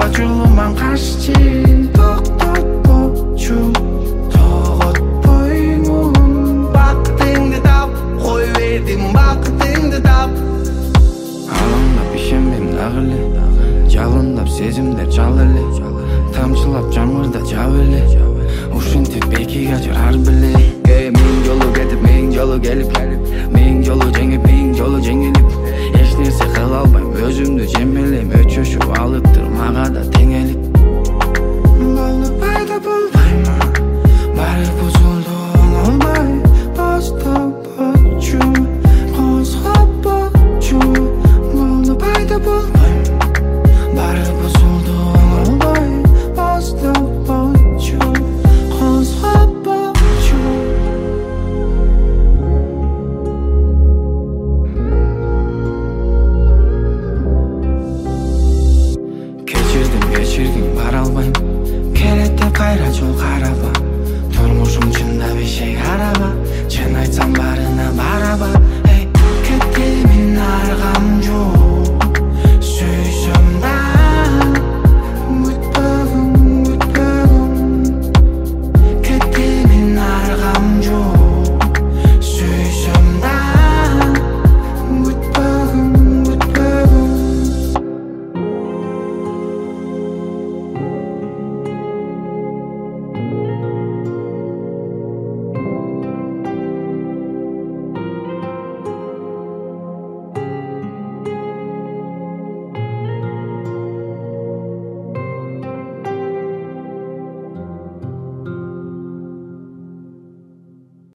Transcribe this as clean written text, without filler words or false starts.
ачуулуман каршы токтотпочу тоготпоймун бактыңды тап кой бердим бактыңды тап алаңдап ишенбейм дагы эле жалындап сезимдер жал эле тамчылап жамырда жап эле ушинтип бекиге ажырар беле миң жолу кетип миң жолу келип миң жолу жеңип миң жолу жеңилип эч нерсе кыла албайм өзүмдү жемелейм өчөшүп алып